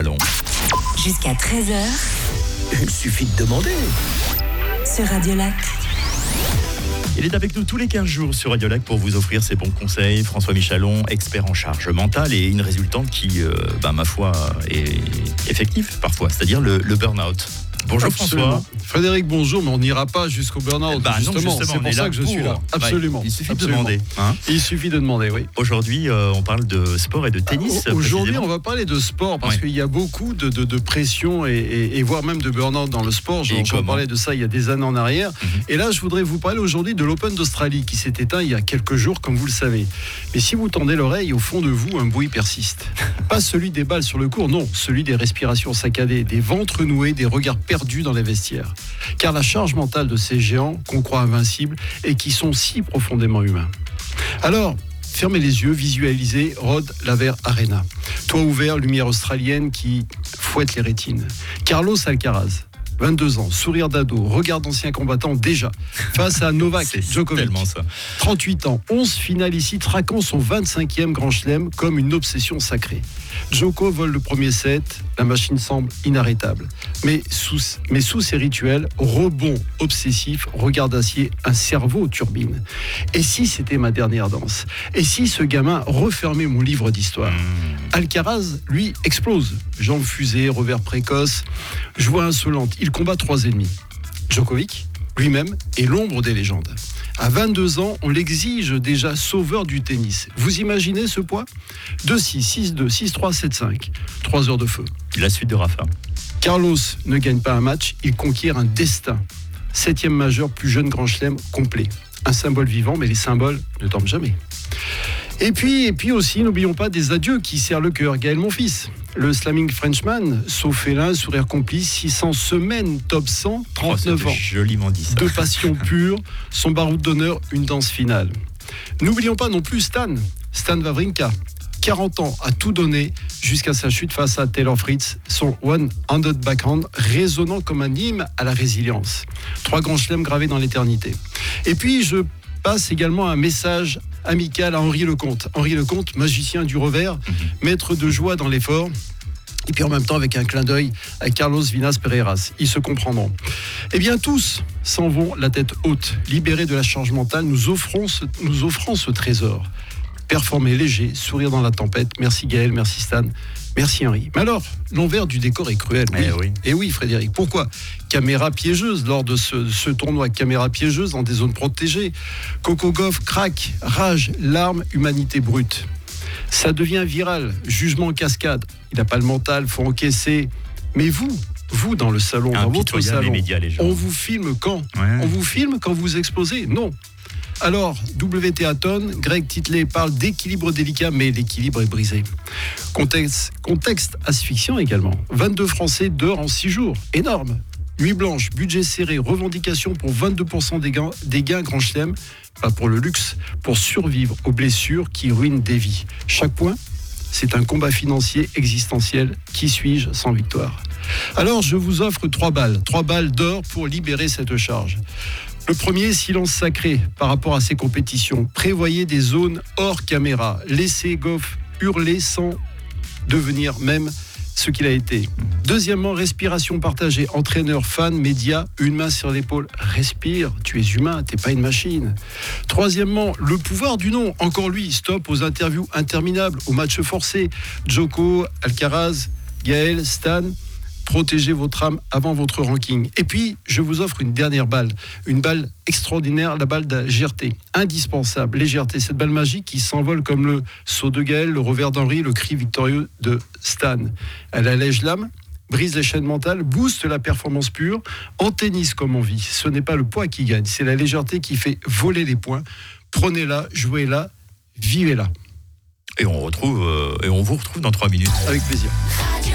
Allons. Jusqu'à 13h. Il suffit de demander. Sur Radio Lac. Il est avec nous tous les 15 jours sur Radio Lac pour vous offrir ses bons conseils. François Michalon, expert en charge mentale et une résultante qui, ma foi, est effective parfois, c'est-à-dire le burn-out. Bonjour Absolument. François. Frédéric, bonjour, mais on n'ira pas jusqu'au burn-out. Justement, c'est pour ça que je suis là. Absolument. Ouais, il suffit Absolument. de demander. Hein. Il suffit de demander, oui. Aujourd'hui, on parle de sport et de tennis. Aujourd'hui, on va parler de sport parce qu'il y a beaucoup de pression et voire même de burn-out dans le sport. J'en parlais de ça il y a des années en arrière. Et là, je voudrais vous parler aujourd'hui de l'Open d'Australie qui s'est éteint il y a quelques jours, comme vous le savez. Mais si vous tendez l'oreille, au fond de vous, un bruit persiste. Pas celui des balles sur le court, non, celui des respirations saccadées, des ventres noués, des regards perdus dans les vestiaires. Car la charge mentale de ces géants qu'on croit invincibles et qui sont si profondément humains. Alors, fermez les yeux, visualisez Rod Laver Arena. Toit ouvert, lumière australienne qui fouette les rétines. Carlos Alcaraz, 22 ans, sourire d'ado, regard d'ancien combattant déjà, face à Novak Djokovic, 38 ans, 11 finales ici, traquant son 25e Grand Chelem comme une obsession sacrée. Djoko vole le premier set, la machine semble inarrêtable. Mais sous ces rituels, rebond obsessif, regard d'acier, un cerveau turbine. Et si c'était ma dernière danse ? Et si ce gamin refermait mon livre d'histoire ? Alcaraz, lui, explose. Jambes fusées, revers précoce, joie insolente. Il combat 3 ennemis. Djokovic, lui-même, est l'ombre des légendes. À 22 ans, on l'exige déjà sauveur du tennis. Vous imaginez ce poids ? 2-6, 6-2, 6-3, 7-5. 3 heures de feu. La suite de Rafa. Carlos ne gagne pas un match, il conquiert un destin. 7e majeur, plus jeune Grand Chelem complet. Un symbole vivant, mais les symboles ne dorment jamais. Et puis aussi, n'oublions pas des adieux qui serrent le cœur. Gaël Monfils, le slamming Frenchman, sauf félin, sourire complice, 600 semaines, top 100, 39 ans. Joliment dit ça. De passion pure, son baroud d'honneur, une danse finale. N'oublions pas non plus Stan Wawrinka, 40 ans, a tout donné jusqu'à sa chute face à Taylor Fritz, son one-handed backhand résonnant comme un hymne à la résilience. 3 grands chelems gravés dans l'éternité. Et puis, je passe également un message amical à Henri Lecomte. Henri Lecomte, magicien du revers, maître de joie dans l'effort. Et puis en même temps avec un clin d'œil à Carlos Vinas Pereiras. Ils se comprendront. Eh bien tous s'en vont la tête haute. Libérés de la charge mentale, nous offrons ce trésor. Performer léger, sourire dans la tempête. Merci Gaël, merci Stan, merci Henri. Mais alors, l'envers du décor est cruel. Oui. Et oui Frédéric, pourquoi ? Caméra piégeuse lors de ce tournoi, caméra piégeuse dans des zones protégées. Coco Gauff craque, rage, larmes, humanité brute. Ça devient viral, jugement en cascade. Il n'a pas le mental, faut encaisser. Mais vous dans le salon, dans votre salon, médias, on vous filme quand ? On vous filme quand vous exposez ? Non. Alors, WTA Tonne, Greg Titley parle d'équilibre délicat, mais l'équilibre est brisé. Contexte asphyxiant également. 22 Français dehors en 6 jours. Énorme. Nuit blanche, budget serré, revendication pour 22% des gains Grand Chelem. Pas pour le luxe, pour survivre aux blessures qui ruinent des vies. Chaque point, c'est un combat financier existentiel. Qui suis-je sans victoire ? Alors, je vous offre 3 balles d'or pour libérer cette charge. Le premier, silence sacré par rapport à ces compétitions. Prévoyez des zones hors caméra. Laissez Gauff hurler sans devenir même ce qu'il a été. Deuxièmement, respiration partagée. Entraîneur, fan, médias, une main sur l'épaule. Respire, tu es humain, t'es pas une machine. Troisièmement, le pouvoir du non. Encore lui, stop aux interviews interminables, aux matchs forcés. Djoko, Alcaraz, Gaël, Stan. Protégez votre âme avant votre ranking. Et puis, je vous offre une dernière balle. Une balle extraordinaire, la balle de légèreté. Indispensable, légèreté. Cette balle magique qui s'envole comme le saut de Gaël, le revers d'Henri, le cri victorieux de Stan. Elle allège l'âme, brise les chaînes mentales, booste la performance pure. En tennis comme en vie, ce n'est pas le poids qui gagne, c'est la légèreté qui fait voler les points. Prenez-la, jouez-la, vivez-la. Et on vous retrouve dans 3 minutes. Avec plaisir.